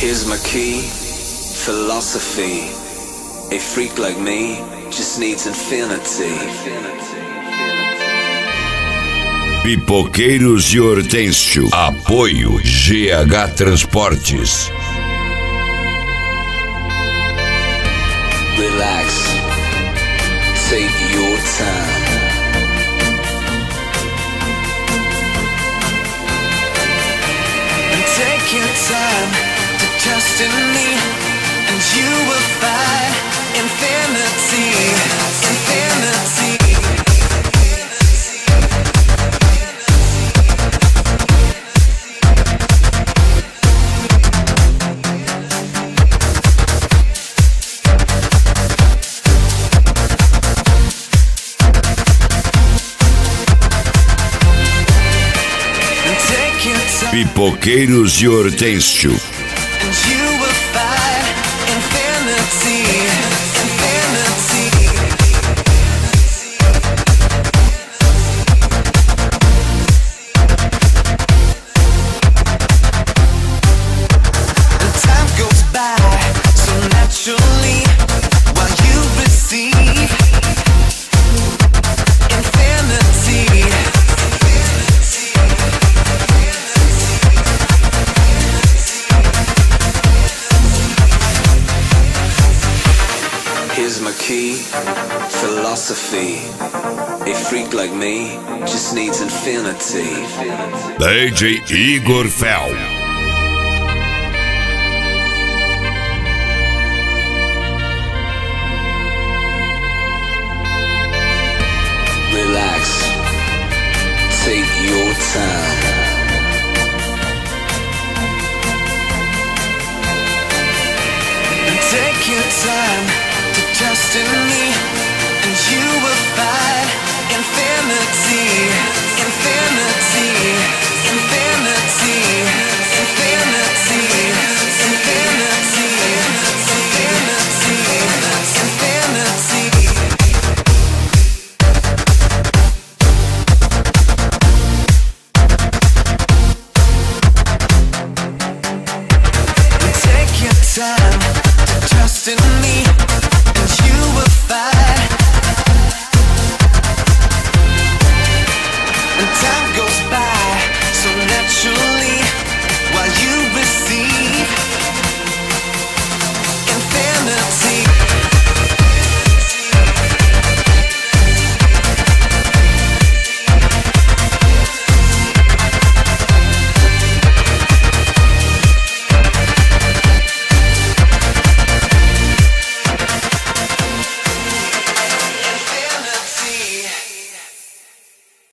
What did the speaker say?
Here's my key, philosophy. A freak like me just needs infinity. Pipoqueiros e Hortêncio. Apoio GH Transportes. Relax, take your time. And take your time to trust in me, and you will find infinity, infinity. Pipoqueiros e Hortêncio. Philosophy. A freak like me just needs infinity. DJ Igor Fel. Relax, take your time. And take your time to trust in me, and you will find infinity, infinity, infinity, infinity, infinity, infinity. Take your time to trust in me.